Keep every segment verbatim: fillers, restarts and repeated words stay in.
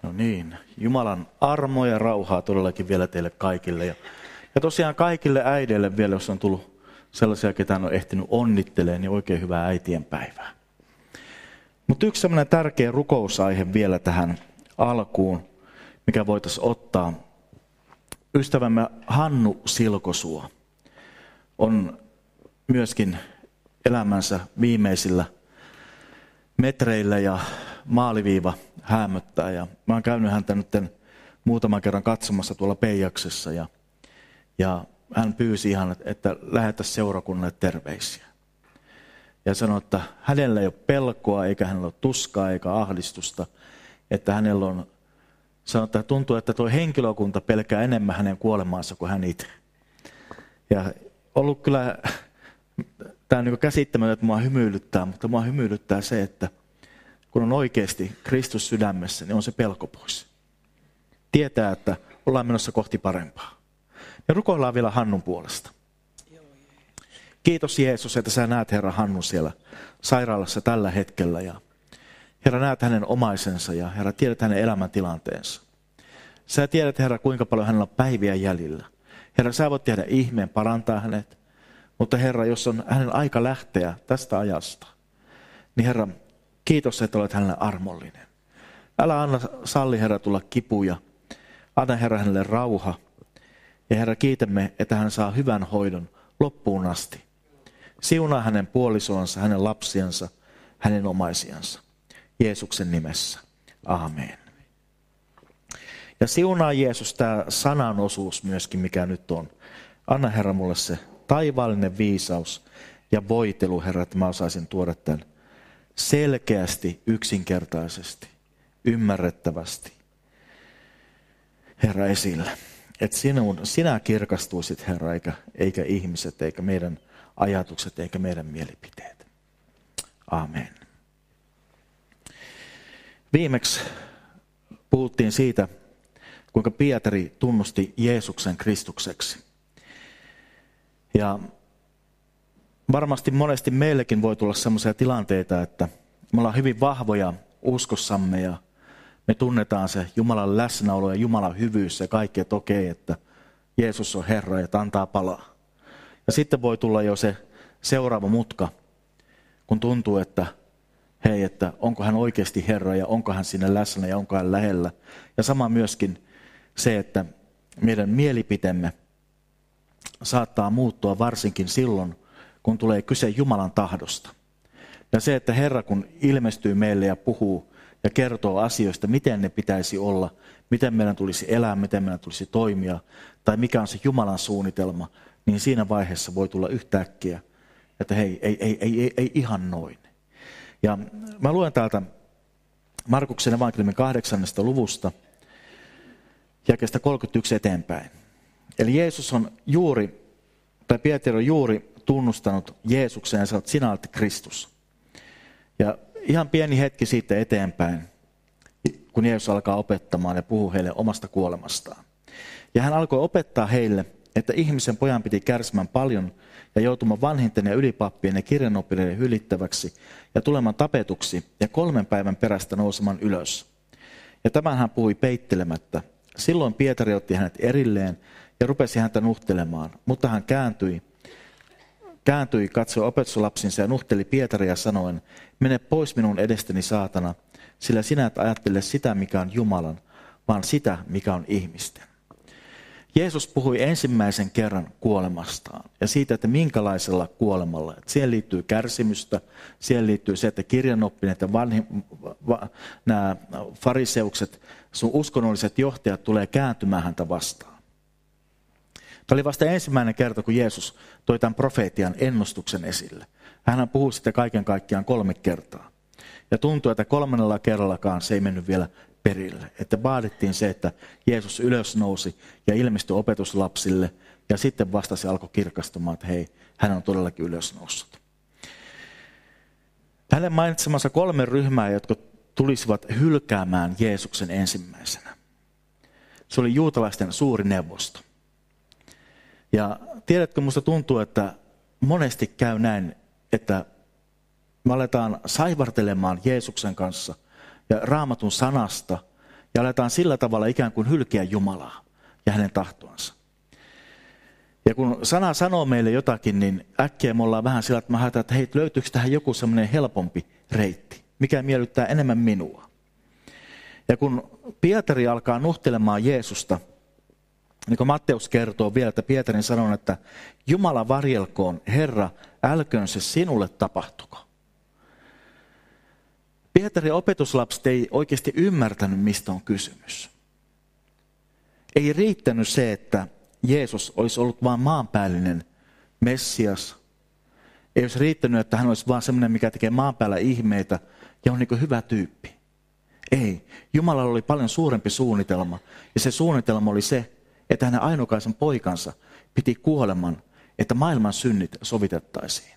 No niin, Jumalan armoa ja rauhaa todellakin vielä teille kaikille. Ja, ja tosiaan kaikille äideille vielä, jos on tullut sellaisia, ketä on ehtinyt onnittelemaan, niin oikein hyvää äitien päivää. Mutta yksi sellainen tärkeä rukousaihe vielä tähän alkuun, mikä voitaisiin ottaa. Ystävämme Hannu Silkosuo on myöskin elämänsä viimeisillä metreillä ja maaliviiva häämöttää. Ja mä oon käynyt häntä nyt muutaman kerran katsomassa tuolla Peijaksessa ja, ja hän pyysi ihan, että lähetä seurakunnalle terveisiä. Ja sanoi, että hänellä ei ole pelkoa, eikä hänellä ole tuskaa, eikä ahdistusta. Että hänellä on, sanoi, että tuntuu, että tuo henkilökunta pelkää enemmän hänen kuolemaansa kuin hän itse. Ja ollut kyllä, tämä on niin käsittämätöntä, että mua hymyilyttää, mutta mua hymyilyttää se, että kun on oikeasti Kristus sydämessä, niin on se pelko pois. Tietää, että ollaan menossa kohti parempaa. Ja rukoillaan vielä Hannun puolesta. Kiitos Jeesus, että sä näet Herra Hannu siellä sairaalassa tällä hetkellä. Ja Herra, näet hänen omaisensa ja Herra, tiedät hänen elämäntilanteensa. Sä tiedät, Herra, kuinka paljon hänellä on päiviä jäljellä. Herra, sä voit tehdä ihmeen, parantaa hänet. Mutta Herra, jos on hänen aika lähteä tästä ajasta, niin Herra, kiitos, että olet hänelle armollinen. Älä anna salli, Herra, tulla kipuja. Anna, Herra, hänelle rauha. Ja Herra, kiitämme, että hän saa hyvän hoidon loppuun asti. Siunaa hänen puolisoansa, hänen lapsiansa, hänen omaisiansa. Jeesuksen nimessä. Aamen. Ja siunaa Jeesus tämä sanan osuus myöskin, mikä nyt on. Anna, Herra, mulle se taivaallinen viisaus ja voitelu, Herra, että mä osaisin tuoda tämän selkeästi, yksinkertaisesti, ymmärrettävästi, Herra, esille. Että sinun, sinä kirkastuisit, Herra, eikä, eikä ihmiset, eikä meidän ajatukset, eikä meidän mielipiteet. Aamen. Viimeksi puhuttiin siitä, kuinka Pietari tunnusti Jeesuksen Kristukseksi. Ja varmasti monesti meillekin voi tulla sellaisia tilanteita, että me ollaan hyvin vahvoja uskossamme ja me tunnetaan se Jumalan läsnäolo ja Jumalan hyvyys ja kaikki, että okei, että Jeesus on Herra ja antaa palaa. Ja sitten voi tulla jo se seuraava mutka, kun tuntuu, että hei, että onko hän oikeasti Herra ja onko hän sinne läsnä ja onko hän lähellä. Ja sama myöskin se, että meidän mielipiteemme saattaa muuttua varsinkin silloin, kun tulee kyse Jumalan tahdosta. Ja se, että Herra kun ilmestyy meille ja puhuu ja kertoo asioista, miten ne pitäisi olla, miten meidän tulisi elää, miten meidän tulisi toimia, tai mikä on se Jumalan suunnitelma, niin siinä vaiheessa voi tulla yhtäkkiä, että hei, ei, ei, ei, ei, ei ihan noin. Ja mä luen täältä Markuksen evankeliumin kahdeksannesta luvusta, jakeesta kolmekymmentäyksi eteenpäin. Eli Jeesus on juuri, tai Pietari on juuri tunnustanut Jeesuksen ja sanoo, että sinä olet Kristus. Ja ihan pieni hetki siitä eteenpäin, kun Jeesus alkaa opettamaan ja puhuu heille omasta kuolemastaan. Ja hän alkoi opettaa heille, että ihmisen pojan piti kärsimään paljon ja joutumaan vanhinten ja ylipappien ja kirjanoppineiden hylittäväksi ja tulemaan tapetuksi ja kolmen päivän perästä nousemaan ylös. Ja tämän hän puhui peittelemättä. Silloin Pietari otti hänet erilleen ja rupesi häntä nuhtelemaan, mutta hän kääntyi, kääntyi katsoi opetuslapsinsa ja nuhteli Pietaria sanoen, mene pois minun edestäni saatana, sillä sinä et ajattele sitä, mikä on Jumalan, vaan sitä, mikä on ihmisten. Jeesus puhui ensimmäisen kerran kuolemastaan ja siitä, että minkälaisella kuolemalla. Että siihen liittyy kärsimystä, siihen liittyy se, että kirjanoppineet ja vanhi, va, nämä fariseukset, sun uskonnolliset johtajat tulee kääntymään häntä vastaan. Tämä oli vasta ensimmäinen kerta, kun Jeesus toi tämän profeetian ennustuksen esille. Hän puhui sitä kaiken kaikkiaan kolme kertaa. Ja tuntuu, että kolmannella kerrallakaan se ei mennyt vielä perille. Että vaadittiin se, että Jeesus ylös nousi ja ilmestyi opetuslapsille. Ja sitten vasta se alkoi kirkastumaan, että hei, hän on todellakin ylös noussut. Hänen mainitsemansa kolme ryhmää, jotka tulisivat hylkäämään Jeesuksen ensimmäisenä. Se oli juutalaisten suuri neuvosto. Ja tiedätkö, musta tuntuu, että monesti käy näin, että me aletaan saivartelemaan Jeesuksen kanssa ja Raamatun sanasta Ja aletaan sillä tavalla ikään kuin hylkeä Jumalaa ja hänen tahtoansa. Ja kun sana sanoo meille jotakin, niin äkkiä me ollaan vähän sillä, että mä haetaan, että hei, löytyykö tähän joku semmoinen helpompi reitti, mikä miellyttää enemmän minua. Ja kun Pietari alkaa nuhtelemaan Jeesusta, niin kuin Matteus kertoo vielä, että Pietarin sanoo, että Jumala varjelkoon, Herra, älköön se sinulle tapahtuko. Pietarin opetuslapset ei oikeasti ymmärtänyt, mistä on kysymys. Ei riittänyt se, että Jeesus olisi ollut vain maanpäällinen Messias. Ei olisi riittänyt, että hän olisi vain sellainen, mikä tekee maan päällä ihmeitä ja on niin kuin hyvä tyyppi. Ei. Jumalalla oli paljon suurempi suunnitelma. Ja se suunnitelma oli se, että hänen ainokaisen poikansa piti kuoleman, että maailman synnit sovitettaisiin.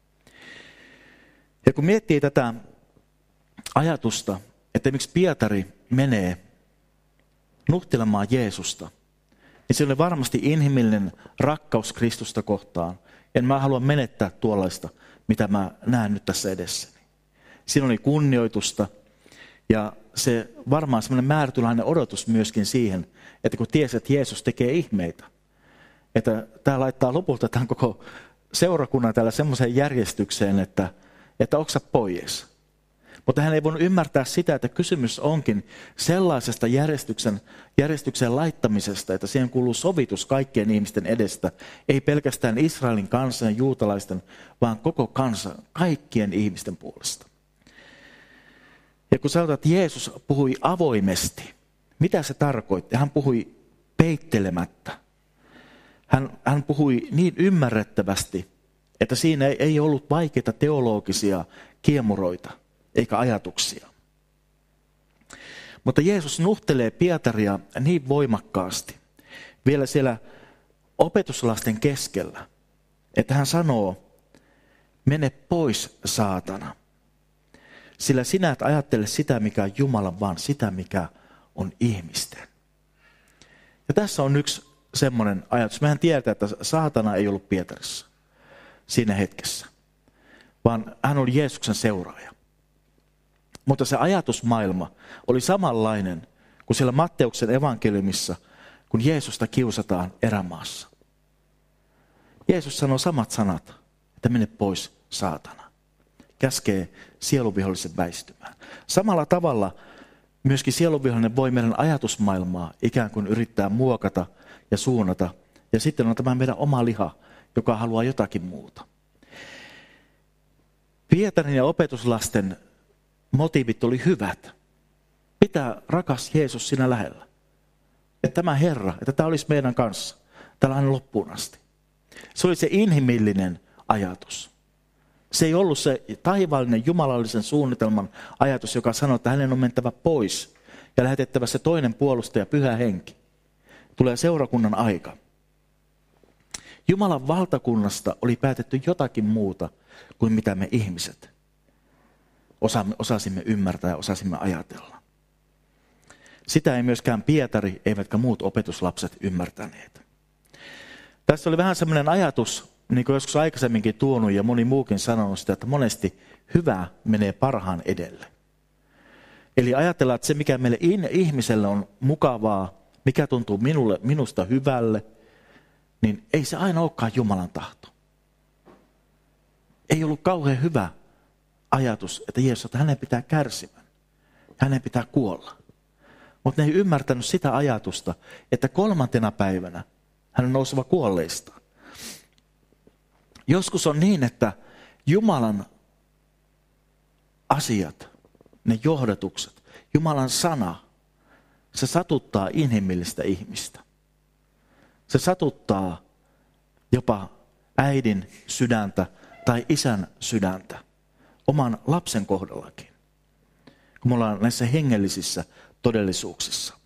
Ja kun miettii tätä ajatusta, että miksi Pietari menee nuhtelemaan Jeesusta, niin se oli varmasti inhimillinen rakkaus Kristusta kohtaan. En mä halua menettää tuollaista, mitä mä näen nyt tässä edessäni. Siinä oli kunnioitusta ja se varmaan semmoinen määrätynlainen odotus myöskin siihen, että kun tiesi, että Jeesus tekee ihmeitä, että tämä laittaa lopulta tämän koko seurakunnan täällä semmoiseen järjestykseen, että, että oksa pois. Mutta hän ei voinut ymmärtää sitä, että kysymys onkin sellaisesta järjestyksen, järjestyksen laittamisesta, että siihen kuuluu sovitus kaikkien ihmisten edestä. Ei pelkästään Israelin kansan ja juutalaisten, vaan koko kansan, kaikkien ihmisten puolesta. Ja kun sanotaan, että Jeesus puhui avoimesti, mitä se tarkoitti? Hän puhui peittelemättä. Hän, hän puhui niin ymmärrettävästi, että siinä ei, ei ollut vaikeita teologisia kiemuroita eikä ajatuksia. Mutta Jeesus nuhtelee Pietaria niin voimakkaasti vielä siellä opetuslasten keskellä, että hän sanoo, mene pois saatana. Sillä sinä et ajattele sitä, mikä on Jumalan, vaan sitä, mikä on ihmisten. Ja tässä on yksi semmoinen ajatus. Mehän tiedetään, että saatana ei ollut Pietarissa siinä hetkessä, vaan hän oli Jeesuksen seuraaja. Mutta se ajatusmaailma oli samanlainen kuin siellä Matteuksen evankeliumissa, kun Jeesusta kiusataan erämaassa. Jeesus sanoo samat sanat, että mene pois saatana. Käskee sieluvihollisen väistymään. Samalla tavalla myöskin sieluvihollinen voi meidän ajatusmaailmaa ikään kuin yrittää muokata ja suunnata. Ja sitten on tämä meidän oma liha, joka haluaa jotakin muuta. Pietarin ja opetuslasten motiivit oli hyvät. Pitää rakas Jeesus sinä lähellä. Että tämä Herra, että tämä olisi meidän kanssa. Tällainen loppuun asti. Se oli se inhimillinen ajatus. Se ei ollut se taivaallinen jumalallisen suunnitelman ajatus, joka sanoi, että hänen on mentävä pois ja lähetettävä se toinen puolustaja, Pyhä Henki. Tulee seurakunnan aika. Jumalan valtakunnasta oli päätetty jotakin muuta kuin mitä me ihmiset osasimme ymmärtää ja osasimme ajatella. Sitä ei myöskään Pietari, eivätkä muut opetuslapset ymmärtäneet. Tässä oli vähän sellainen ajatus, niin kuin joskus aikaisemminkin tuonut ja moni muukin sanonut sitä, että monesti hyvä menee parhaan edelle. Eli ajatellaan, että se mikä meille ihmiselle on mukavaa, mikä tuntuu minulle, minusta hyvälle, niin ei se aina olekaan Jumalan tahto. Ei ollut kauhean hyvä ajatus, että Jeesus, että hänen pitää kärsimään, hänen pitää kuolla. Mutta ne ei ymmärtänyt sitä ajatusta, että kolmantena päivänä hän on nouseva kuolleista. Joskus on niin, että Jumalan asiat, ne johdatukset, Jumalan sana, se satuttaa inhimillistä ihmistä. Se satuttaa jopa äidin sydäntä tai isän sydäntä, oman lapsen kohdallakin, kun me ollaan näissä hengellisissä todellisuuksissa.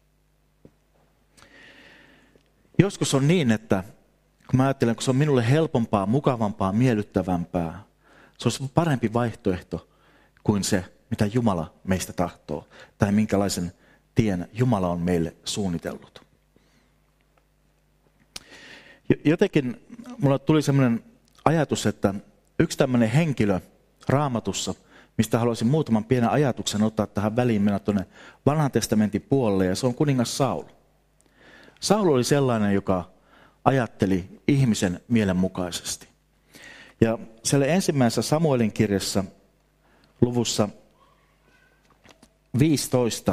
Joskus on niin, että kun mä ajattelen, kun se on minulle helpompaa, mukavampaa, miellyttävämpää, se olisi parempi vaihtoehto kuin se, mitä Jumala meistä tahtoo, tai minkälaisen tien Jumala on meille suunnitellut. Jotenkin mulla tuli sellainen ajatus, että yksi tämmöinen henkilö Raamatussa, mistä haluaisin muutaman pienen ajatuksen ottaa tähän väliin, mennä tuonne vanhan testamentin puolelle, ja se on kuningas Saul. Saul oli sellainen, joka ajatteli ihmisen mielenmukaisesti. Ja siellä ensimmäisessä Samuelin kirjassa luvussa viisitoista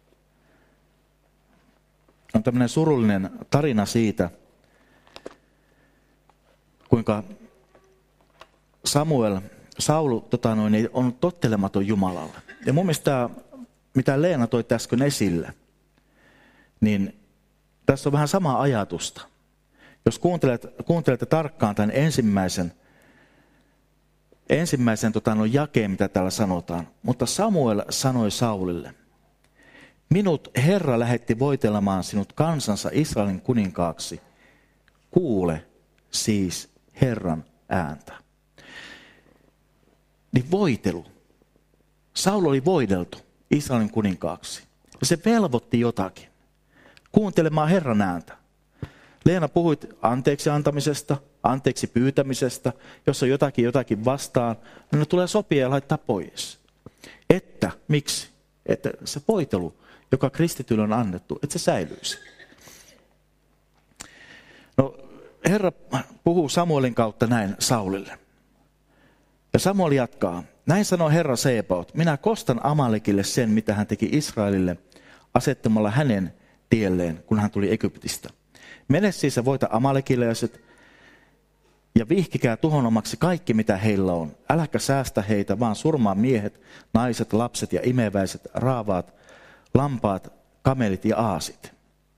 on tämmöinen surullinen tarina siitä, kuinka Samuel, Saul tota noin, on tottelematon Jumalalle. Ja mun mielestä, mitä Leena toi äsken esille, niin tässä on vähän samaa ajatusta. Jos kuuntelet, kuuntelette tarkkaan tämän ensimmäisen, ensimmäisen tota noin, jakeen, mitä täällä sanotaan. Mutta Samuel sanoi Saulille, minut Herra lähetti voitelemaan sinut kansansa Israelin kuninkaaksi. Kuule siis Herran ääntä. Niin voitelu. Saul oli voideltu Israelin kuninkaaksi. Ja se velvoitti jotakin. Kuuntelemaan Herran ääntä. Leena, puhuit anteeksi antamisesta, anteeksi pyytämisestä. Jos on jotakin jotakin vastaan, niin ne tulee sopia ja laittaa pois. Että, miksi? Että se voitelu, joka kristitylle on annettu, että se säilyisi. No, Herra puhuu Samuelin kautta näin Saulille. Ja Samuel jatkaa. Näin sanoo Herra Sebaot, minä kostan Amalekille sen, mitä hän teki Israelille, asettamalla hänen tielleen, kun hän tuli Egyptistä. Mene siis ja voita amalekilaiset ja vihkikää tuhonomaksi kaikki, mitä heillä on. Äläkä säästä heitä, vaan surmaa miehet, naiset, lapset ja imeväiset, raavaat, lampaat, kamelit ja aasit.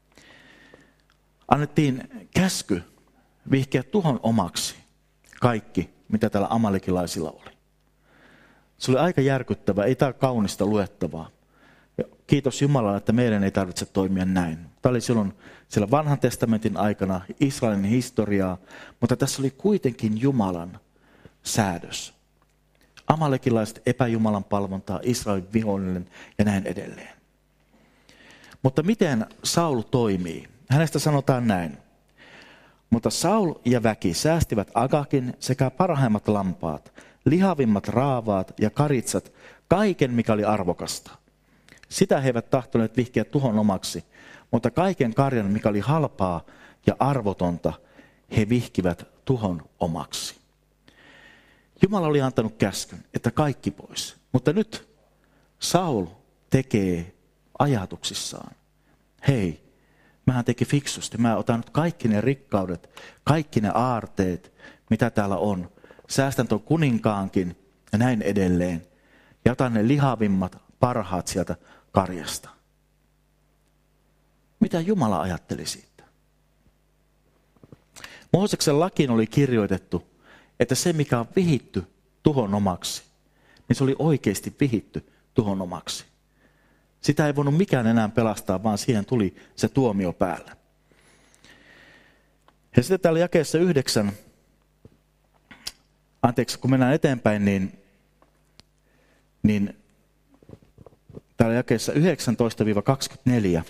Annettiin käsky vihkiä tuhon omaksi kaikki, mitä täällä amalekilaisilla oli. Se oli aika järkyttävää, ei tämä kaunista luettavaa. Ja kiitos Jumalalle, että meidän ei tarvitse toimia näin. Tämä oli silloin siellä vanhan testamentin aikana Israelin historiaa, mutta tässä oli kuitenkin Jumalan säädös. Amalekilaiset epäjumalan palvontaa, Israelin vihollinen ja näin edelleen. Mutta miten Saul toimii? Hänestä sanotaan näin. Mutta Saul ja väki säästivät Agakin sekä parhaimmat lampaat, lihavimmat raavaat ja karitsat, kaiken mikä oli arvokasta. Sitä he eivät tahtoneet vihkiä tuhon omaksi, mutta kaiken karjan, mikä oli halpaa ja arvotonta, he vihkivät tuhon omaksi. Jumala oli antanut käskyn, että kaikki pois. Mutta nyt Saul tekee ajatuksissaan. Hei, mähän teki fiksusti. Mä otan nyt kaikki ne rikkaudet, kaikki ne aarteet, mitä täällä on. Säästän tuon kuninkaankin ja näin edelleen. Ja otan ne lihavimmat, parhaat sieltä karjasta. Mitä Jumala ajatteli siitä? Mooseksen lakiin oli kirjoitettu, että se mikä on vihitty tuhon omaksi, niin se oli oikeasti vihitty tuhon omaksi. Sitä ei voinut mikään enää pelastaa, vaan siihen tuli se tuomio päälle. Ja sitten täällä jakeessa yhdeksän, anteeksi kun mennään eteenpäin, niin, niin täällä jakeessa yhdeksäntoista kaksikymmentäneljä.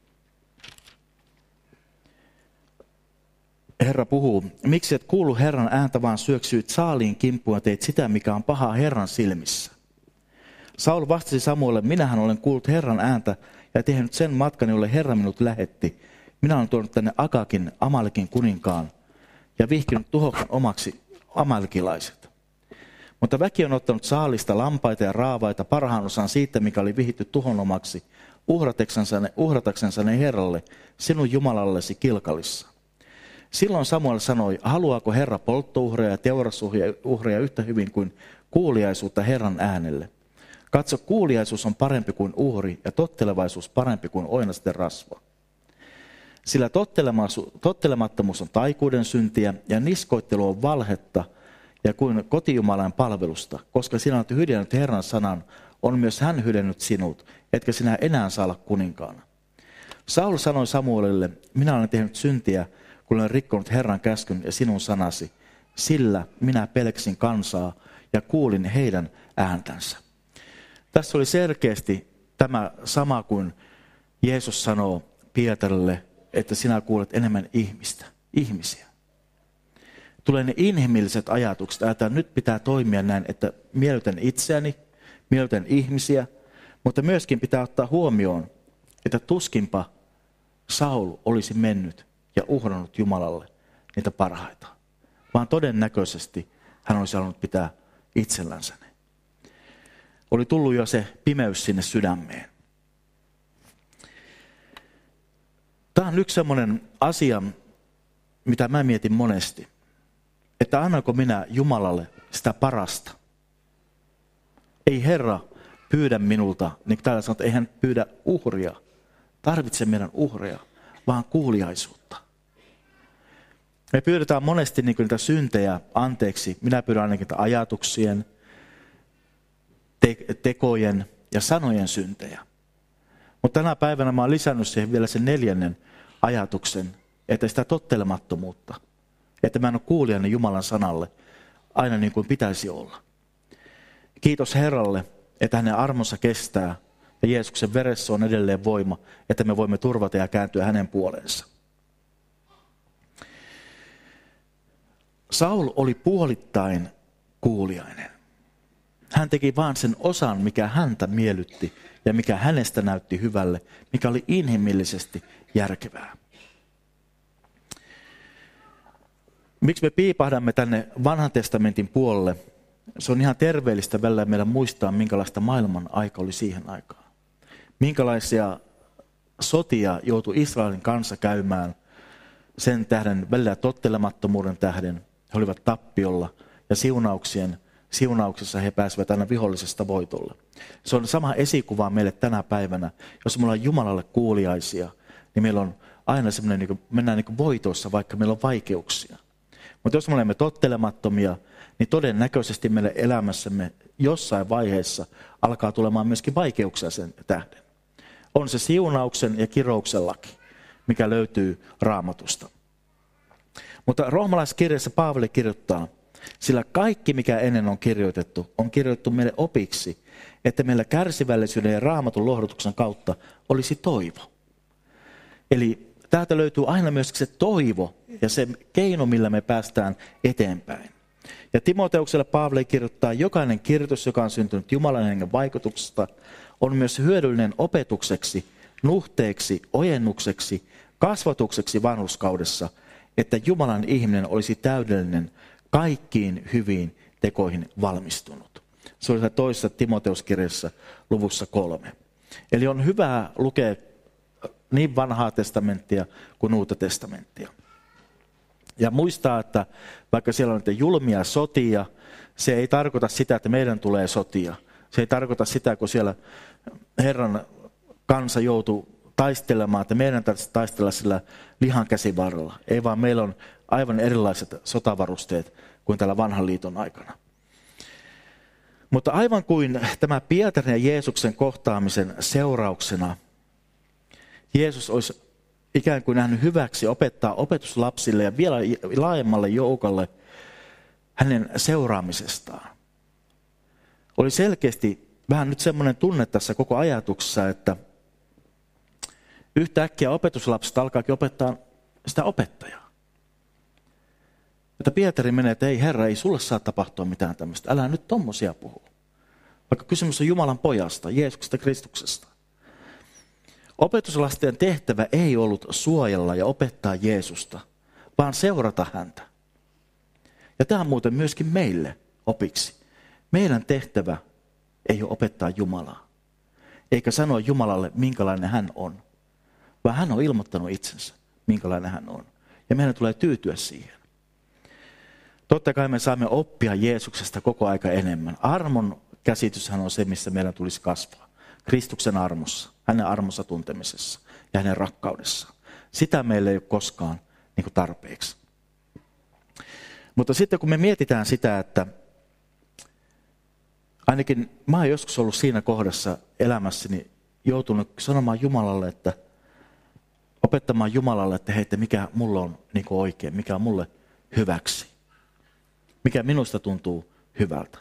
Herra puhuu, miksi et kuulu Herran ääntä, vaan syöksyit Saaliin kimppuun ja teit sitä, mikä on pahaa Herran silmissä. Saul vastasi Samuelle, minähän olen kuullut Herran ääntä ja tehnyt sen matkan, jolle Herra minut lähetti. Minä olen tuonut tänne Agakin, Amalekin kuninkaan ja vihkinyt tuhoksen omaksi amalekilaiset. Mutta väki on ottanut Saalista lampaita ja raavaita parhaan osan siitä, mikä oli vihitty tuhon omaksi, uhrataksensa ne, uhrataksensa ne Herralle, sinun Jumalallesi Kilkalissa. Silloin Samuel sanoi, haluaako Herra polttouhreja ja teurasuhreja yhtä hyvin kuin kuuliaisuutta Herran äänelle? Katso, kuuliaisuus on parempi kuin uhri ja tottelevaisuus parempi kuin oinasten rasva. Sillä tottelemattomuus on taikuuden syntiä ja niskoittelu on valhetta ja kuin kotijumalan palvelusta, koska sinä olet hylännyt Herran sanan, on myös hän hylännyt sinut, etkä sinä enää saa olla kuninkaana. Saul sanoi Samuelille, minä olen tehnyt syntiä, kun olen rikkonut Herran käskyn ja sinun sanasi, sillä minä pelksin kansaa ja kuulin heidän ääntänsä. Tässä oli selkeästi tämä sama kuin Jeesus sanoo Pietarille, että sinä kuulet enemmän ihmistä, ihmisiä. Tulee ne inhimilliset ajatukset, että nyt pitää toimia näin, että miellytän itseäni, mielten ihmisiä, mutta myöskin pitää ottaa huomioon, että tuskinpa Saul olisi mennyt ja uhrannut Jumalalle niitä parhaita, vaan todennäköisesti hän olisi halunnut pitää itsellänsä ne. Oli tullut jo se pimeys sinne sydämeen. Tämä on yksi sellainen asia, mitä mä mietin monesti, että annanko minä Jumalalle sitä parasta. Ei Herra pyydä minulta, niin kuin täällä sanotaan, ei hän pyydä uhria, tarvitse meidän uhreja, vaan kuuliaisuutta. Me pyydetään monesti niin niitä syntejä anteeksi. Minä pyydän ainakin ajatuksien, te- tekojen ja sanojen syntejä. Mutta tänä päivänä mä olen lisännyt siihen vielä sen neljännen ajatuksen, että sitä tottelemattomuutta, että mä en ole kuulijana Jumalan sanalle aina niin kuin pitäisi olla. Kiitos Herralle, että hänen armonsa kestää ja Jeesuksen veressä on edelleen voima, että me voimme turvata ja kääntyä hänen puoleensa. Saul oli puolittain kuuliainen. Hän teki vain sen osan, mikä häntä miellytti ja mikä hänestä näytti hyvälle, mikä oli inhimillisesti järkevää. Miksi me piipahdamme tänne vanhan testamentin puolelle? Se on ihan terveellistä välillä meillä muistaa, minkälaista maailman aika oli siihen aikaan. Minkälaisia sotia joutui Israelin kansa käymään sen tähden, välillä tottelemattomuuden tähden. He olivat tappiolla ja siunauksien, siunauksessa he pääsivät aina vihollisesta voitolle. Se on sama esikuva meille tänä päivänä. Jos me ollaan Jumalalle kuuliaisia, niin meillä on aina semmoinen, niin kuin, mennään niin kuin voitossa, vaikka meillä on vaikeuksia. Mutta jos me olemme tottelemattomia, niin todennäköisesti meille elämässämme jossain vaiheessa alkaa tulemaan myöskin vaikeuksia sen tähden. On se siunauksen ja kirouksen laki, mikä löytyy Raamatusta. Mutta roomalaiskirjassa Paavali kirjoittaa, sillä kaikki mikä ennen on kirjoitettu, on kirjoitettu meille opiksi, että meillä kärsivällisyyden ja Raamatun lohdutuksen kautta olisi toivo. Eli täältä löytyy aina myöskin se toivo ja se keino, millä me päästään eteenpäin. Ja Timoteukselle Paavali kirjoittaa, jokainen kirjoitus, joka on syntynyt Jumalan hengen vaikutuksesta, on myös hyödyllinen opetukseksi, nuhteeksi, ojennukseksi, kasvatukseksi vanhurskaudessa, että Jumalan ihminen olisi täydellinen, kaikkiin hyviin tekoihin valmistunut. Se oli toisessa Timoteuskirjassa luvussa kolme. Eli on hyvä lukea niin vanhaa testamenttia kuin uutta testamenttia. Ja muistaa, että vaikka siellä on niitä julmia sotia, se ei tarkoita sitä, että meidän tulee sotia. Se ei tarkoita sitä, kun siellä Herran kansa joutuu taistelemaan, että meidän täytyy taistella sillä lihan käsivarrella. Ei vaan meillä on aivan erilaiset sotavarusteet kuin tällä vanhan liiton aikana. Mutta aivan kuin tämä Pietarin ja Jeesuksen kohtaamisen seurauksena, Jeesus olisi ikään kuin nähnyt hyväksi opettaa opetuslapsille ja vielä laajemmalle joukolle hänen seuraamisestaan. Oli selkeästi vähän nyt semmoinen tunne tässä koko ajatuksessa, että yhtäkkiä opetuslapset alkaakin opettaa sitä opettajaa. Että Pietari menee, että ei Herra, ei sulle saa tapahtua mitään tämmöistä. Älä nyt tommosia puhu. Vaikka kysymys on Jumalan pojasta, Jeesuksesta Kristuksesta. Opetuslasten tehtävä ei ollut suojella ja opettaa Jeesusta, vaan seurata häntä. Ja tämä on muuten myöskin meille opiksi. Meidän tehtävä ei ole opettaa Jumalaa, eikä sanoa Jumalalle, minkälainen hän on, vaan hän on ilmoittanut itsensä, minkälainen hän on. Ja meidän tulee tyytyä siihen. Totta kai me saamme oppia Jeesuksesta koko aika enemmän. Armon käsityshän on se, missä meidän tulisi kasvaa. Kristuksen armossa, hänen armonsa tuntemisessa ja hänen rakkaudessa. Sitä meillä ei ole koskaan niin kuin tarpeeksi. Mutta sitten kun me mietitään sitä, että ainakin mä oon joskus ollut siinä kohdassa elämässäni joutunut sanomaan Jumalalle, että opettamaan Jumalalle, että hei, että mikä mulla on niin kuin oikein, mikä on mulle hyväksi. Mikä minusta tuntuu hyvältä.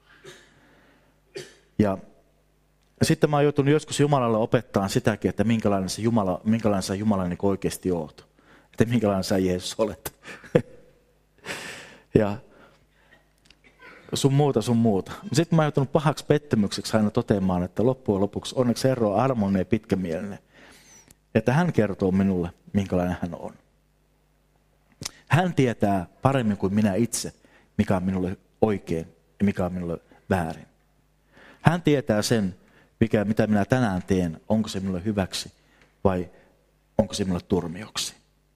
Ja sitten mä oon joutunut joskus Jumalalle opettaa sitäkin, että minkälainen se Jumala, minkälainen sä Jumala niin oikeasti oot. Että minkälainen sä Jeesus olet. Ja sun muuta, sun muuta. Sitten mä oon joutunut pahaksi pettymykseksi aina toteamaan, että loppujen lopuksi onneksi Herra on armollinen ja pitkämielinen. Että hän kertoo minulle, minkälainen hän on. Hän tietää paremmin kuin minä itse, mikä on minulle oikein ja mikä on minulle väärin. Hän tietää sen, mikä, mitä minä tänään teen, onko se minulle hyväksi vai onko se minulle turmioksi.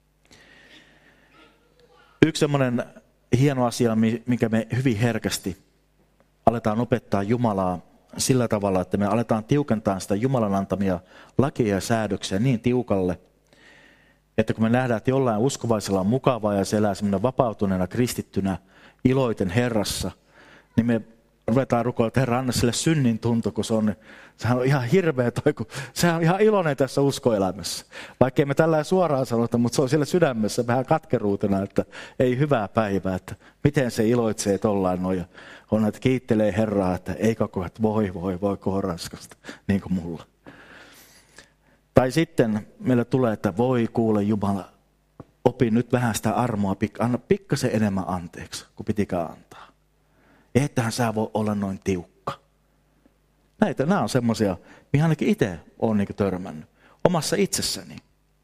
Yksi semmoinen hieno asia, minkä me hyvin herkästi aletaan opettaa Jumalaa sillä tavalla, että me aletaan tiukentaa sitä Jumalan antamia lakia ja säädöksiä niin tiukalle, että kun me nähdään, että jollain uskovaisella on mukavaa ja se elää semmoinen vapautuneena kristittynä iloiten Herrassa, niin me ruvetaan rukoilla, että Herra, anna sille synnin tunto, kun se on, sehän on ihan hirveä toi, kun sehän on ihan iloinen tässä uskoelämässä. Vaikka ei me tällä suoraan sanota, mutta se on siellä sydämessä vähän katkeruutena, että ei hyvää päivää, että miten se iloitsee tollain noin. Ja on, että kiittelee Herraa, että ei koko, että voi, voi, voi, koho raskasta, niin kuin mulla. Tai sitten meille tulee, että voi kuule Jumala, opin nyt vähän sitä armoa, anna pikkasen enemmän anteeksi, kuin pitikään antaa. Eittähän sä voi olla noin tiukka. Näitä, nämä on semmoisia, mihin ainakin itse olen niin törmännyt. Omassa itsessäni.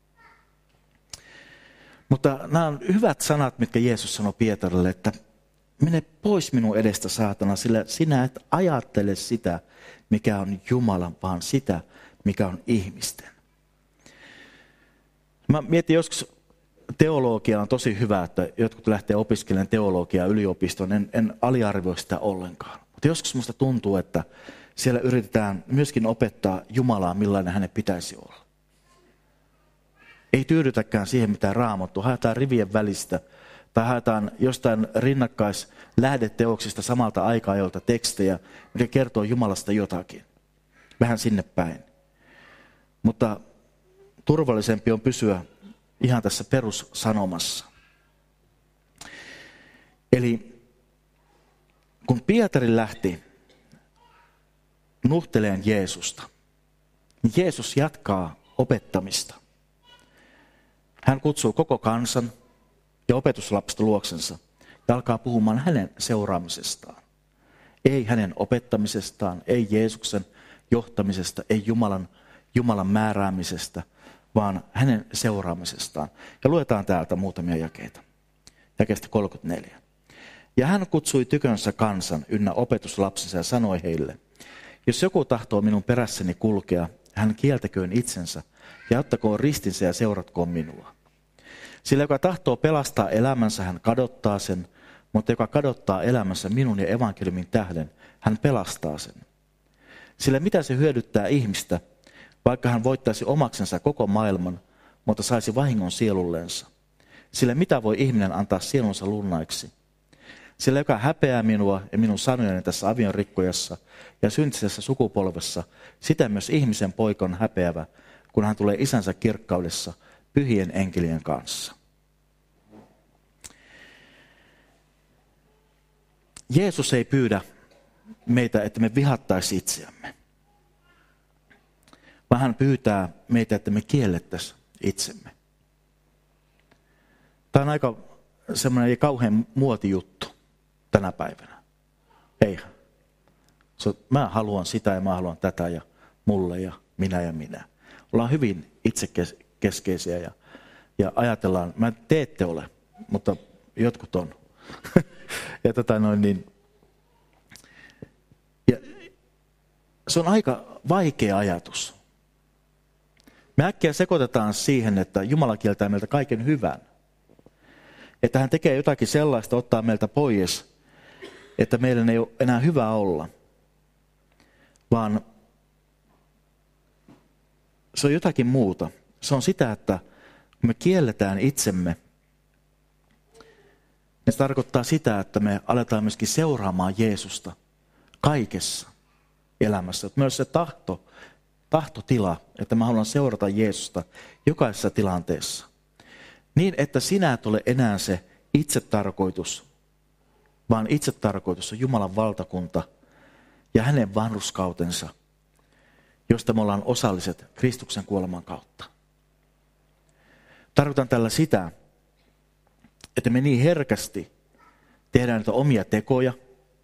Mutta nämä on hyvät sanat, mitkä Jeesus sanoi Pietarille, että mene pois minun edestä, saatana, sillä sinä et ajattele sitä, mikä on Jumalan, vaan sitä, mikä on ihmisten. Mä mietin joskus, teologia on tosi hyvä, että jotkut lähtee opiskelemaan teologiaa yliopistoon. En, en aliarvioi sitä ollenkaan. Mutta joskus musta tuntuu, että siellä yritetään myöskin opettaa Jumalaa, millainen hänen pitäisi olla. Ei tyydytäkään siihen, mitä Raamattu. Haetaan rivien välistä tai haetaan jostain rinnakkaislähdeteoksista samalta aika-ajolta tekstejä, mikä kertoo Jumalasta jotakin. Vähän sinne päin. Mutta turvallisempi on pysyä ihan tässä perussanomassa. Eli kun Pietari lähti nuhteleen Jeesusta, niin Jeesus jatkaa opettamista. Hän kutsuu koko kansan ja opetuslapset luoksensa ja alkaa puhumaan hänen seuraamisestaan. Ei hänen opettamisestaan, ei Jeesuksen johtamisesta, ei Jumalan, Jumalan määräämisestä, vaan hänen seuraamisestaan. Ja luetaan täältä muutamia jakeita. Jakeesta kolmekymmentäneljä. Ja hän kutsui tykönsä kansan ynnä opetuslapsensa ja sanoi heille, jos joku tahtoo minun perässäni kulkea, hän kieltäköön itsensä ja ottakoon ristinsä ja seuratkoon minua. Sillä joka tahtoo pelastaa elämänsä, hän kadottaa sen, mutta joka kadottaa elämänsä minun ja evankeliumin tähden, hän pelastaa sen. Sillä mitä se hyödyttää ihmistä, vaikka hän voittaisi omaksensa koko maailman, mutta saisi vahingon sielullensa. Sillä mitä voi ihminen antaa sielunsa lunnaiksi? Sillä joka häpeää minua ja minun sanojani tässä aviorikkojassa ja syntisessä sukupolvessa, sitä myös ihmisen poika on häpeävä, kun hän tulee isänsä kirkkaudessa pyhien enkelien kanssa. Jeesus ei pyydä meitä, että me vihattaisi itseämme, vaan hän pyytää meitä, että me kiellettäisiin itsemme. Tämä on aika semmoinen kauhean muotijuttu tänä päivänä. Eihän. Mä haluan sitä ja mä haluan tätä ja mulle ja minä ja minä. Ollaan hyvin itsekeskeisiä ja, ja ajatellaan, mä te ette ole, mutta jotkut on. ja tota noin niin. Ja se on aika vaikea ajatus. Me äkkiä sekoitetaan siihen, että Jumala kieltää meiltä kaiken hyvän. Että hän tekee jotakin sellaista, ottaa meiltä pois, että meidän ei ole enää hyvä olla. Vaan se on jotakin muuta. Se on sitä, että kun me kielletään itsemme, niin se tarkoittaa sitä, että me aletaan myöskin seuraamaan Jeesusta kaikessa elämässä. Että myös se tahto, tahtotila, että mä haluan seurata Jeesusta jokaisessa tilanteessa. Niin, että sinä et ole enää se itsetarkoitus, vaan itsetarkoitus on Jumalan valtakunta ja hänen vanhurskautensa, josta me ollaan osalliset Kristuksen kuoleman kautta. Tarkoitan tällä sitä, että me niin herkästi tehdään niitä omia tekoja,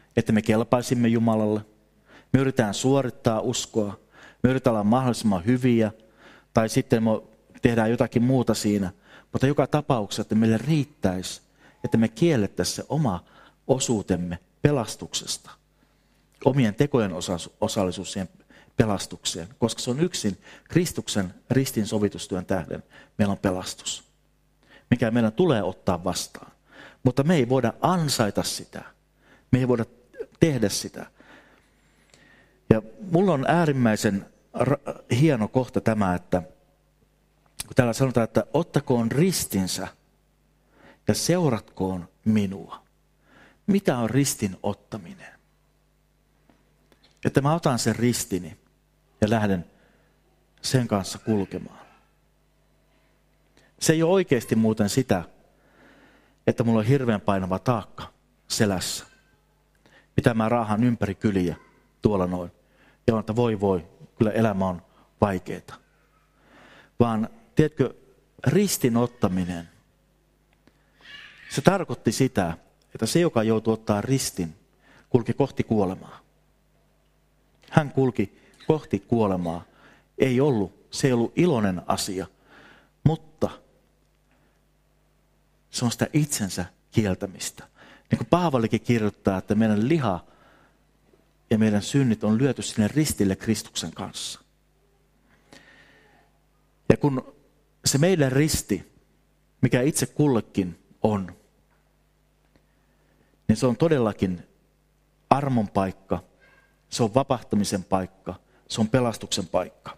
että me kelpaisimme Jumalalle. Me yritetään suorittaa uskoa. Me yritetään olla mahdollisimman hyviä. Tai sitten me tehdään jotakin muuta siinä. Mutta joka tapauksessa, että meille riittäisi, että me kiellettäisiin se oma osuutemme pelastuksesta. Omien tekojen osallisuus siihen pelastukseen. Koska se on yksin Kristuksen ristin sovitustyön tähden. Meillä on pelastus. Mikä meidän tulee ottaa vastaan. Mutta me ei voida ansaita sitä. Me ei voida tehdä sitä. Ja mulla on äärimmäisen hieno kohta tämä, että kun täällä sanotaan, että ottakoon ristinsä ja seuratkoon minua. Mitä on ristin ottaminen? Että mä otan sen ristini ja lähden sen kanssa kulkemaan. Se ei ole oikeasti muuten sitä, että mulla on hirveän painava taakka selässä. Mitä mä raahan ympäri kyliä tuolla noin. Ja on, että voi voi, kyllä elämä on vaikeaa. Vaan tiedätkö, ristin ottaminen, se tarkoitti sitä, että se, joka joutui ottaa ristin, kulki kohti kuolemaa. Hän kulki kohti kuolemaa. Ei ollut, se ei ollut iloinen asia, mutta se on sitä itsensä kieltämistä. Niin kuin Paavalikin kirjoittaa, että meidän liha ja meidän synnit on lyöty sinne ristille Kristuksen kanssa. Ja kun se meidän risti, mikä itse kullekin on, niin se on todellakin armon paikka, se on vapahtamisen paikka, se on pelastuksen paikka.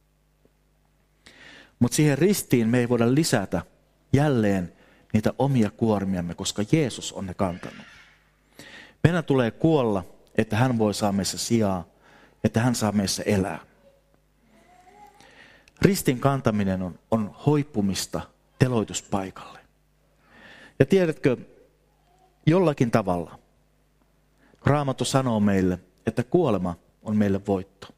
Mutta siihen ristiin me ei voida lisätä jälleen niitä omia kuormiamme, koska Jeesus on ne kantanut. Meidän tulee kuolla, että hän voi saa meissä sijaa, että hän saa meissä elää. Ristin kantaminen on, on hoipumista teloituspaikalle. Ja tiedätkö, jollakin tavalla Raamattu sanoo meille, että kuolema on meille voitto.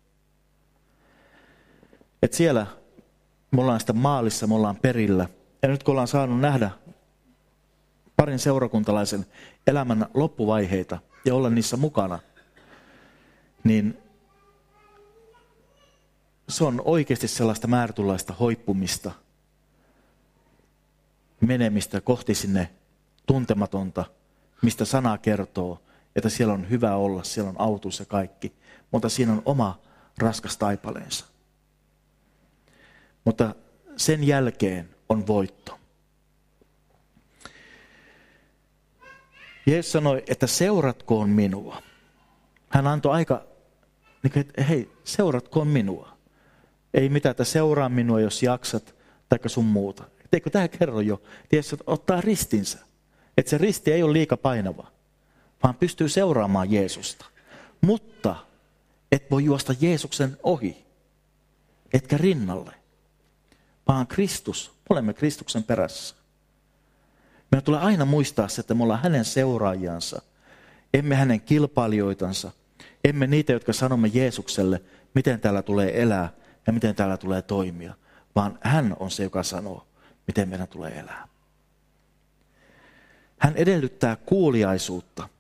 Että siellä me ollaan sitä maalissa, me ollaan perillä. Ja nyt kun ollaan saanut nähdä parin seurakuntalaisen elämän loppuvaiheita ja olla niissä mukana, niin se on oikeasti sellaista määrätynlaista hoippumista, menemistä kohti sinne tuntematonta, mistä sana kertoo, että siellä on hyvä olla, siellä on autuus ja kaikki, mutta siinä on oma raskas taipaleensa. Mutta sen jälkeen on voitto. Jeesus sanoi, että seuratkoon minua. Hän antoi aika, että hei, seuratkoon minua. Ei mitään, että seuraa minua, jos jaksat, taikka sun muuta. Eikö tämä kerro jo? Jeesus ottaa ristinsä. Että se risti ei ole liika painava, vaan pystyy seuraamaan Jeesusta. Mutta et voi juosta Jeesuksen ohi, etkä rinnalle, vaan Kristus, olemme Kristuksen perässä. Meidän tulee aina muistaa se, että me ollaan hänen seuraajansa, emme hänen kilpailijoitansa, emme niitä, jotka sanomme Jeesukselle, miten täällä tulee elää ja miten täällä tulee toimia, vaan hän on se, joka sanoo, miten meidän tulee elää. Hän edellyttää kuuliaisuutta.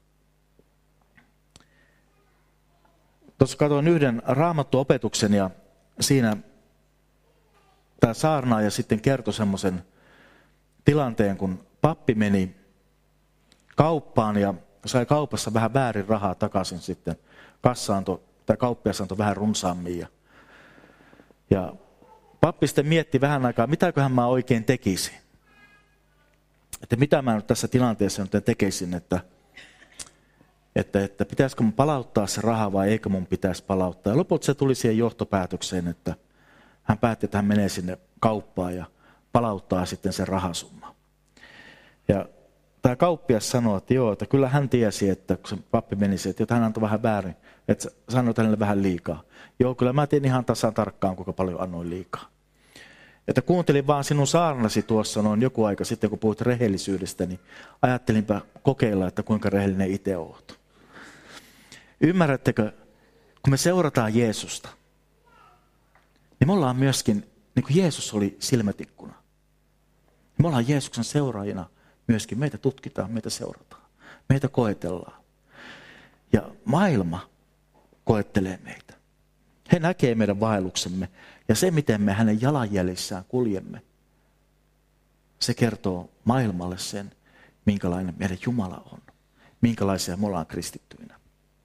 Tuossa katsoin yhden Raamattu-opetuksen ja siinä tämä saarnaaja sitten kertoi semmoisen tilanteen, kun pappi meni kauppaan ja sai kaupassa vähän väärin rahaa takaisin sitten. Kassa antoi, tai kauppias antoi vähän runsaammin. Ja, ja pappi sitten mietti vähän aikaa, mitäköhän mä oikein tekisin. Että mitä mä nyt tässä tilanteessa nyt tekisin, että, että, että pitäisikö mun palauttaa se raha vai eikö mun pitäisi palauttaa. Ja lopulta se tuli siihen johtopäätökseen, että hän päätti, että hän menee sinne kauppaan ja palauttaa sitten sen rahasumma. Ja tämä kauppias sanoi, että joo, että kyllä hän tiesi, että kun se pappi meni siihen, että hän antoi vähän väärin, että sanoi hänelle vähän liikaa. Joo, kyllä mä tiedän ihan tasan tarkkaan, kuinka paljon annoin liikaa. Että kuuntelin vaan sinun saarnasi tuossa noin joku aika sitten, kun puhuit rehellisyydestä, niin ajattelinpä kokeilla, että kuinka rehellinen itse olet. Ymmärrättekö, kun me seurataan Jeesusta, niin me ollaan myöskin, niin kuin Jeesus oli silmätikkuna. Me ollaan Jeesuksen seuraajina myöskin. Meitä tutkitaan, meitä seurataan, meitä koetellaan. Ja maailma koettelee meitä. He näkee meidän vaelluksemme ja se, miten me hänen jalanjäljissään kuljemme, se kertoo maailmalle sen, minkälainen meidän Jumala on. Minkälaisia me ollaan kristittyinä.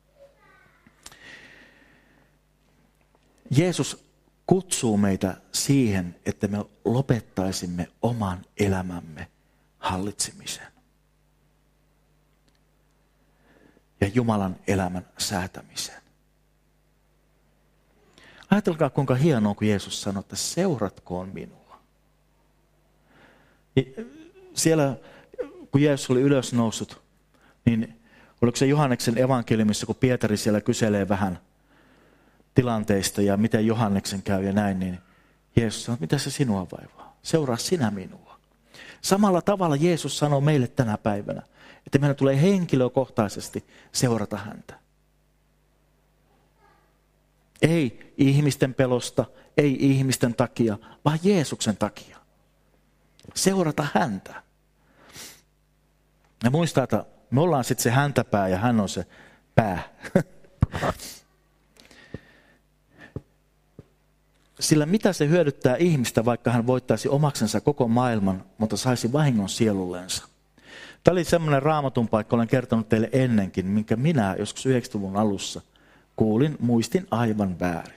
Jeesus kutsuu meitä siihen, että me lopettaisimme oman elämämme hallitsemisen. Ja Jumalan elämän säätämisen. Ajatelkaa, kuinka hienoa, kun Jeesus sanoi, että seuratkoon minua. Siellä, kun Jeesus oli ylösnoussut, niin oliko se Johanneksen evankeliumissa, kun Pietari siellä kyselee vähän tilanteista ja miten Johanneksen käy ja näin, niin Jeesus sanoi, mitä se sinua vaivaa? Seuraa sinä minua. Samalla tavalla Jeesus sanoo meille tänä päivänä, että meidän tulee henkilökohtaisesti seurata häntä. Ei ihmisten pelosta, ei ihmisten takia, vaan Jeesuksen takia. Seurata häntä. Ja muistaa, että me ollaan sitten se häntäpää ja hän on se pää. Sillä mitä se hyödyttää ihmistä, vaikka hän voittaisi omaksensa koko maailman, mutta saisi vahingon sielullensa. Tämä oli semmoinen Raamatun paikka, olen kertonut teille ennenkin, minkä minä joskus yhdeksänkymmentäluvun alussa kuulin, muistin aivan väärin.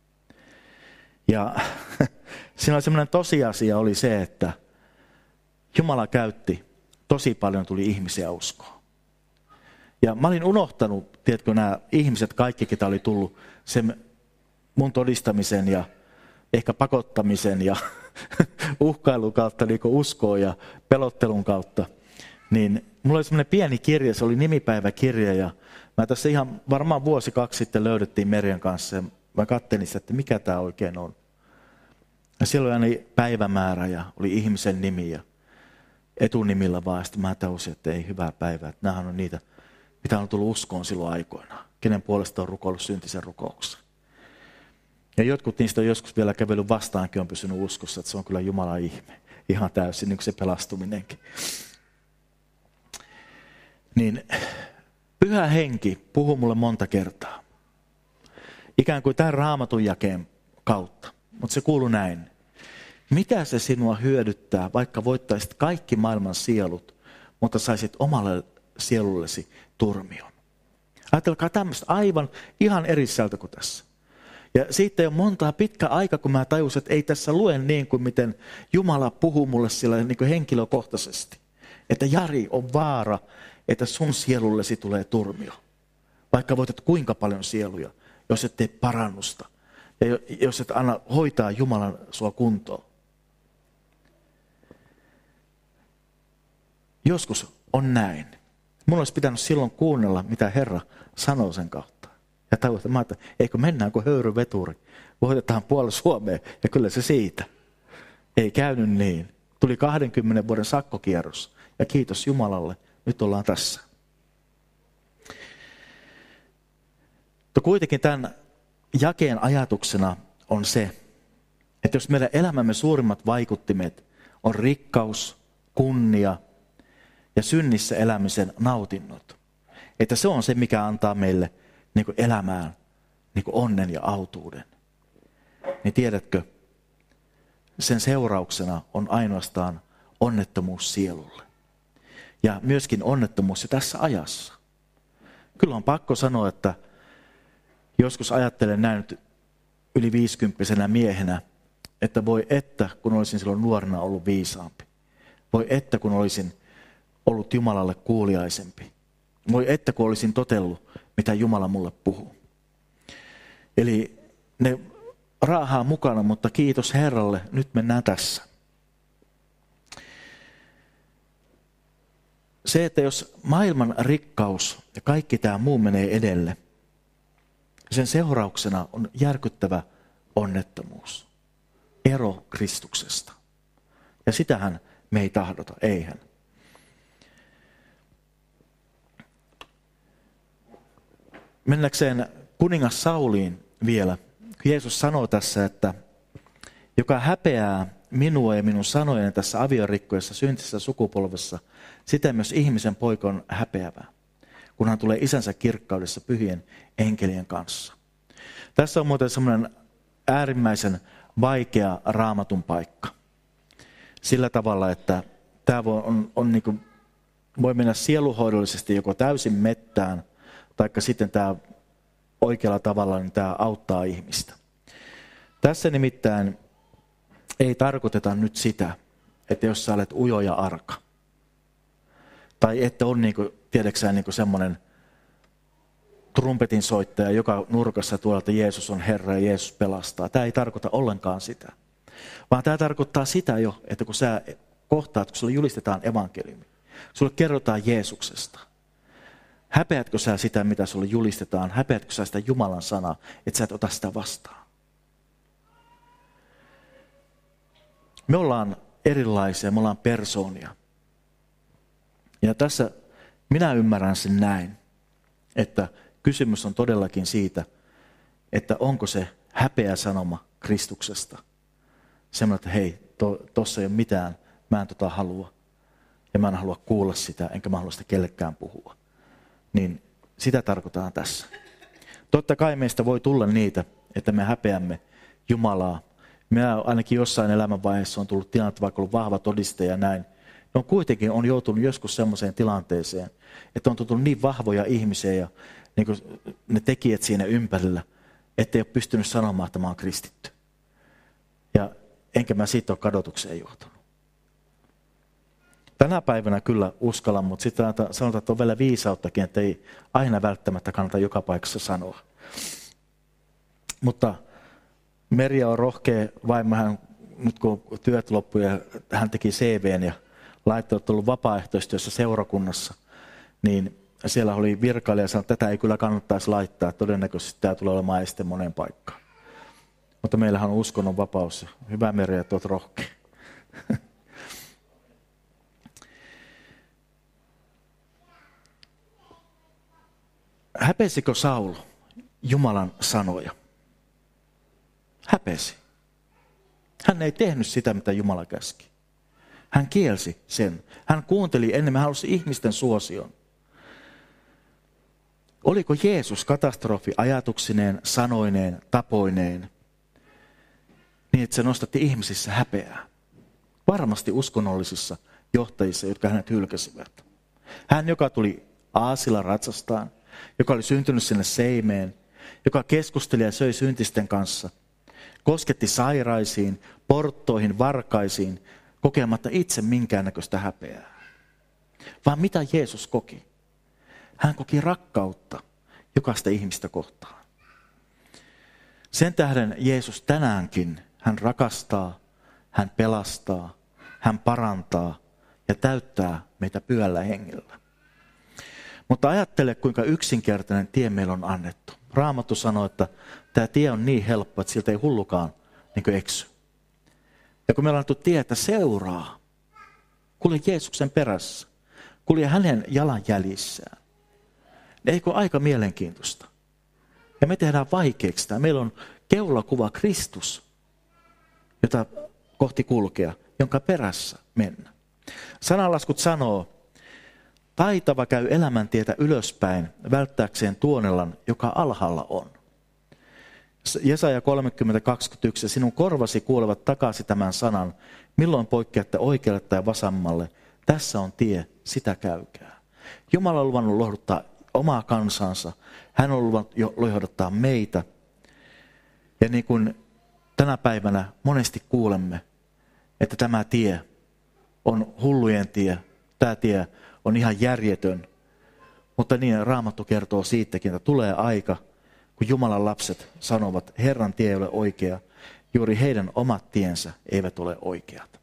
Ja siinä oli semmoinen tosiasia oli se, että Jumala käytti, tosi paljon tuli ihmisiä uskoa. Ja mä olin unohtanut, tiedätkö, nämä ihmiset, kaikki, ketä oli tullut sen mun todistamisen ja ehkä pakottamisen ja uhkailun kautta niin uskoon ja pelottelun kautta. Niin mulla oli semmoinen pieni kirja, se oli nimipäiväkirja ja mä tässä ihan varmaan vuosi kaksi sitten löydettiin Merjan kanssa ja mä katselin sitä, että mikä tämä oikein on. Ja siellä oli päivämäärä ja oli ihmisen nimi ja etunimillä vaan. Sitten mä tajusin, että ei hyvää päivää, että nämähän on niitä, mitä on tullut uskoon silloin aikoinaan. Kenen puolesta on rukoillut syntisen rukouksen. Ja jotkut niistä on joskus vielä kävellyt vastaankin, on pysynyt uskossa, että se on kyllä Jumalan ihme. Ihan täysin, niin kuin se pelastuminenkin. Niin Pyhä Henki puhuu mulle monta kertaa. Ikään kuin tämän Raamatun jakeen kautta. Mutta se kuuluu näin. Mitä se sinua hyödyttää, vaikka voittaisit kaikki maailman sielut, mutta saisit omalle sielullesi turmion? Ajatelkaa tämmöistä aivan ihan eri sisältö kuin tässä. Ja siitä ei ole montaa pitkä aika, kun mä tajusin, että ei tässä lue niin kuin miten Jumala puhuu mulle sillä niin kuin henkilökohtaisesti. Että Jari, on vaara, että sun sielullesi tulee turmio. Vaikka voitat kuinka paljon sieluja, jos et tee parannusta. Ja jos et anna hoitaa Jumalan sua kuntoon. Joskus on näin. Mun olisi pitänyt silloin kuunnella, mitä Herra sanoo sen kautta. Ja tajuta, mä että eikö mennään kuin höyryveturi. Voitetaan puolella Suomea ja kyllä se siitä. Ei käynyt niin. Tuli kahdenkymmenen vuoden sakkokierros. Ja kiitos Jumalalle, nyt ollaan tässä. Mutta kuitenkin tämän jakeen ajatuksena on se, että jos meidän elämämme suurimmat vaikuttimet on rikkaus, kunnia ja synnissä elämisen nautinnot, että se on se, mikä antaa meille niin kuin elämään niin kuin onnen ja autuuden, niin tiedätkö, sen seurauksena on ainoastaan onnettomuus sielulle. Ja myöskin onnettomuus jo tässä ajassa. Kyllä on pakko sanoa, että joskus ajattelen näin nyt yli viisikymppisenä miehenä, että voi että, kun olisin silloin nuorena ollut viisaampi. Voi että, kun olisin ollut Jumalalle kuuliaisempi. Voi että, kun olisin totellut, mitä Jumala mulle puhuu. Eli ne raahaa mukana, mutta kiitos Herralle, nyt mennään tässä. Se, että jos maailman rikkaus ja kaikki tämä muu menee edelle, sen seurauksena on järkyttävä onnettomuus. Ero Kristuksesta. Ja sitähän me ei tahdota, eihän. Mennäkseen kuningas Sauliin vielä. Jeesus sanoo tässä, että joka häpeää minua ja minun sanojeni tässä aviorikkoessa syntisessä sukupolvessa, sitä myös ihmisen poika on häpeävää. kun hän tulee isänsä kirkkaudessa pyhien enkelien kanssa. Tässä on muuten semmoinen äärimmäisen vaikea raamatun paikka. Sillä tavalla, että tämä voi, on, on niin kuin, voi mennä sieluhoidollisesti joko täysin mettään, taikka sitten tämä oikealla tavalla niin tämä auttaa ihmistä. Tässä nimittäin ei tarkoiteta nyt sitä, että jos sä olet ujo ja arka, tai että on niin kuin, tiedäksään niin kuin semmoinen trumpetin soittaja joka nurkassa tuolla, että Jeesus on Herra ja Jeesus pelastaa. Tämä ei tarkoita ollenkaan sitä. Vaan tämä tarkoittaa sitä jo, että kun sä kohtaat, kun sulle julistetaan evankeliumi, sulle kerrotaan Jeesuksesta. Häpeätkö sä sitä, mitä sulle julistetaan? Häpeätkö sä sitä Jumalan sanaa, että sä et ota sitä vastaan? Me ollaan erilaisia, me ollaan persoonia. Ja tässä minä ymmärrän sen näin, että kysymys on todellakin siitä, että onko se häpeä sanoma Kristuksesta. Semmoinen, että hei, tuossa to, ei ole mitään, mä en tota halua. Ja mä en halua kuulla sitä, enkä mä halua sitä kellekään puhua. Niin sitä tarkoitaan tässä. Totta kai meistä voi tulla niitä, että me häpeämme Jumalaa. Minä ainakin jossain elämänvaiheessa on tullut tilanne, vaikka ollut vahva todistaja ja näin. Ne on kuitenkin on joutunut joskus semmoiseen tilanteeseen, että on tullut niin vahvoja ihmisiä ja niin kuin ne tekijät siinä ympärillä, ettei ole pystynyt sanomaan, että mä oon kristitty. Ja enkä mä siitä ole kadotukseen johtunut. Tänä päivänä kyllä uskallan, mutta sitten sanotaan, että on vielä viisauttakin, että ei aina välttämättä kannata joka paikassa sanoa. Mutta Merja on rohkea vaimo, hän, nyt kun työt loppui ja hän teki C V:n ja laittoi, että ollut vapaaehtoistyössä seurakunnassa, niin siellä oli virkailija sanoi, että tätä ei kyllä kannattaisi laittaa, todennäköisesti tämä tulee olemaan este moneen paikkaan. Mutta meillähän on uskonnon vapaus. Hyvä Merja, että olet rohkea. Häpesikö Saul Jumalan sanoja? Häpesi. Hän ei tehnyt sitä, mitä Jumala käski. Hän kielsi sen. Hän kuunteli enemmän, hän halusi ihmisten suosion. Oliko Jeesus katastrofi ajatuksineen, sanoineen, tapoineen, niin että se nostatti ihmisissä häpeää? Varmasti uskonnollisissa johtajissa, jotka hänet hylkäsivät. Hän, joka tuli aasilla ratsastaan, joka oli syntynyt sinne seimeen, joka keskusteli ja söi syntisten kanssa, kosketti sairaisiin, porttoihin, varkaisiin, kokematta itse minkäännäköistä häpeää. Vaan mitä Jeesus koki? Hän koki rakkautta jokaista ihmistä kohtaan. Sen tähden Jeesus tänäänkin, hän rakastaa, hän pelastaa, hän parantaa ja täyttää meitä pyhällä hengellä. Mutta ajattele, kuinka yksinkertainen tie meillä on annettu. Raamattu sanoo, että tämä tie on niin helppo, että siltä ei hullukaan niin kuin eksy. Ja kun meillä on annettu tie, että seuraa, kulje Jeesuksen perässä, kulje hänen jalanjäljissään. Eikö aika mielenkiintoista? Ja me tehdään vaikeaksi tämä. Meillä on keulakuva Kristus, jota kohti kulkea, jonka perässä mennä. Sananlaskut sanoo, taitava käy elämäntietä ylöspäin välttääkseen tuonellan, joka alhaalla on. Jesaja kolmekymmentä kaksikymmentäyksi, sinun korvasi kuulevat takaisin tämän sanan, milloin poikkeatte oikealle tai vasemmalle, tässä on tie, sitä käykää. Jumala on luvannut lohduttaa omaa kansansa, hän on luvannut jo lohduttaa meitä. Ja niin kuin tänä päivänä monesti kuulemme, että tämä tie on hullujen tie, tämä tie on ihan järjetön. Mutta niin Raamattu kertoo siitäkin, että tulee aika, kun Jumalan lapset sanovat, Herran tie ei ole oikea, juuri heidän omat tiensä eivät ole oikeat.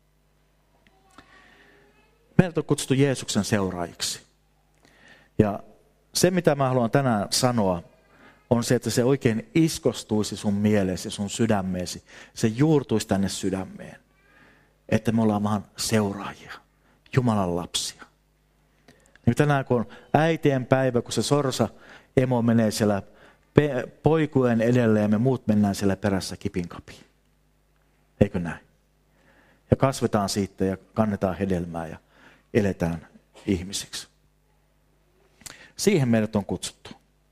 Meidät on kutsuttu Jeesuksen seuraajiksi. Ja se, mitä mä haluan tänään sanoa, on se, että se oikein iskostuisi sun mieleesi, sun sydämeesi. Se juurtuisi tänne sydämeen. Että me ollaan vaan seuraajia, Jumalan lapsia. Niin tänään kun on äitien päivä, kun se sorsa emo menee siellä poikujen edelleen ja me muut mennään siellä perässä kipinkapiin. Eikö näin? Ja kasvetaan siitä ja kannetaan hedelmää ja eletään ihmisiksi. Siihen meidät on kutsuttu.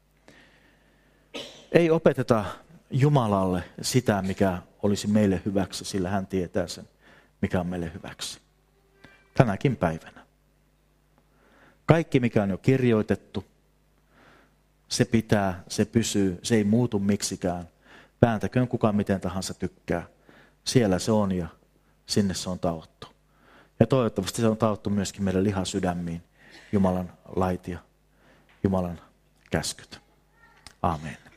Ei opeteta Jumalalle sitä, mikä olisi meille hyväksi, sillä hän tietää sen, mikä on meille hyväksi. Tänäkin päivänä. Kaikki, mikä on jo kirjoitettu, se pitää, se pysyy, se ei muutu miksikään. Vääntäköön kuka miten tahansa tykkää. Siellä se on ja sinne se on taottu. Ja toivottavasti se on taottu myöskin meidän lihasydämiin, Jumalan lait ja Jumalan käskyt. Amen.